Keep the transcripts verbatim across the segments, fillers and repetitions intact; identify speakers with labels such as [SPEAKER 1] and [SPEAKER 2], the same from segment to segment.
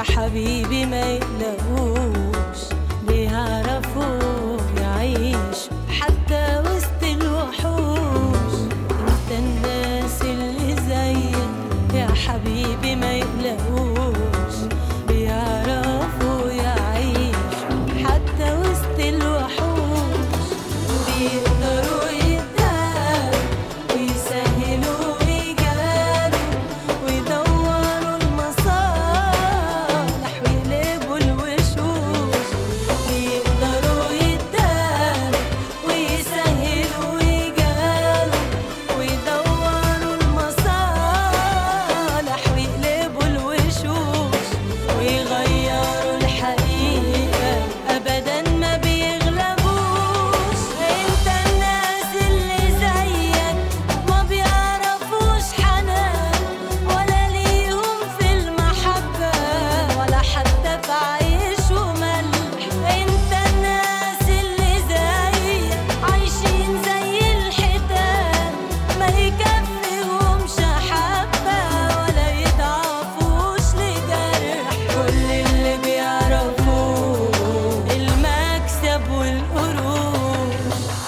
[SPEAKER 1] يا حبيبي ما يقلقوش، بيعرفوا يعيشوا حتى وسط الوحوش. انت الناس اللي زيك يا حبيبي ما يقلقوش، بيعرفوا يعيشوا حتى وسط الوحوش. بيقدروا يداروا ويسهلوا ويجاروا ويدوروا المصالح ويقلبوا الوشوش. بيقدروا يداروا ويسهلوا ويجاروا ويدوروا المصالح ويقلبوا الوشوش ويغيروا الحقيقة أبداً ما بيغلبوش. انت الناس اللي زيك ما بيعرفوش حنان ولا ليهم في المحبة ولا حتى في عيش وملح. انت الناس اللي زيك عايشين زي الحيتان ما يكفيهمش حبة ولا يضعفوش لجرح. كل اللي بيعرفوه المكسب والقروش.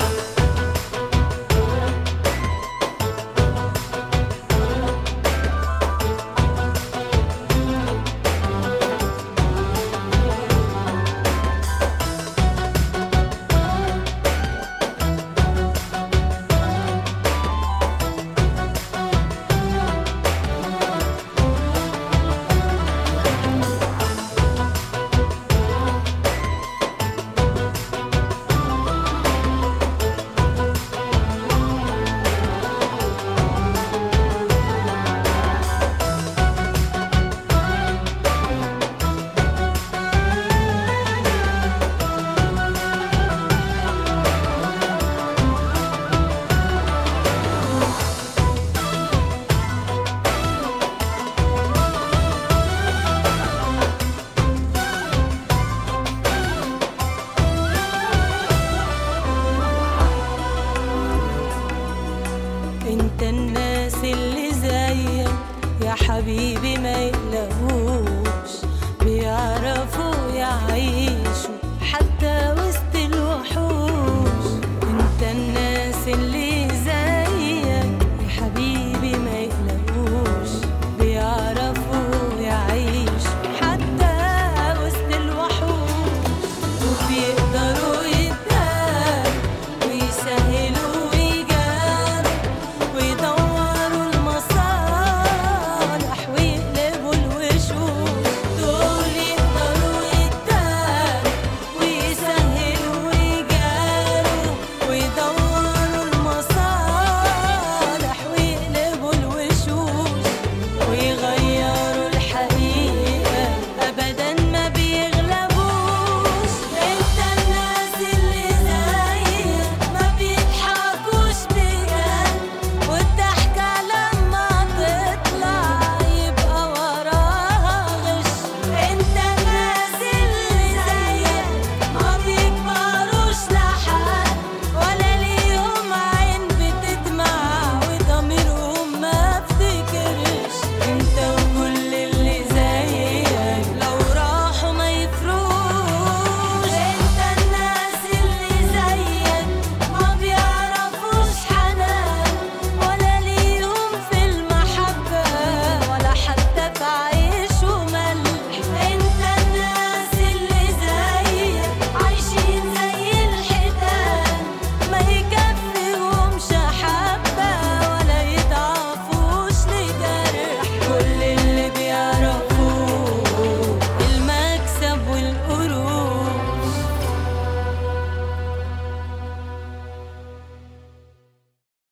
[SPEAKER 1] انت الناس اللي زيك يا حبيبي ما يقلقوش، بيعرفوا يعيشوا